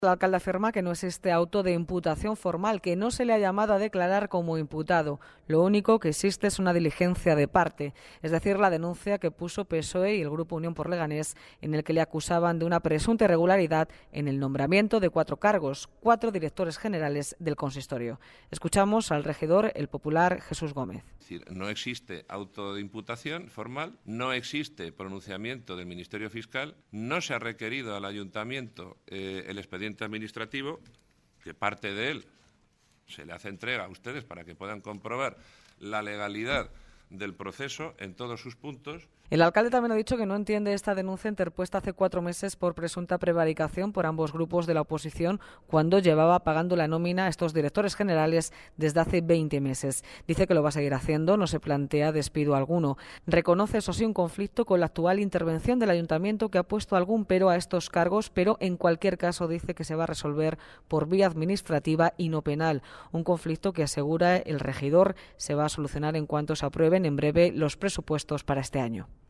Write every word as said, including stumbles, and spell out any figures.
El alcalde afirma que no existe auto de imputación formal, que no se le ha llamado a declarar como imputado. Lo único que existe es una diligencia de parte, es decir, la denuncia que puso P S O E y el Grupo Unión por Leganés, en el que le acusaban de una presunta irregularidad en el nombramiento de cuatro cargos, cuatro directores generales del consistorio. Escuchamos al regidor, el popular Jesús Gómez. Es decir, no existe auto de imputación formal, no existe pronunciamiento del Ministerio Fiscal, no se ha requerido al Ayuntamiento eh, el expediente administrativo, que parte de él se le hace entrega a ustedes para que puedan comprobar la legalidad del proceso en todos sus puntos. El alcalde también ha dicho que no entiende esta denuncia interpuesta hace cuatro meses por presunta prevaricación por ambos grupos de la oposición cuando llevaba pagando la nómina a estos directores generales desde hace veinte meses. Dice que lo va a seguir haciendo, no se plantea despido alguno. Reconoce, eso sí, un conflicto con la actual intervención del ayuntamiento que ha puesto algún pero a estos cargos, pero en cualquier caso dice que se va a resolver por vía administrativa y no penal. Un conflicto que, asegura el regidor, se va a solucionar en cuanto se aprueben en breve los presupuestos para este año.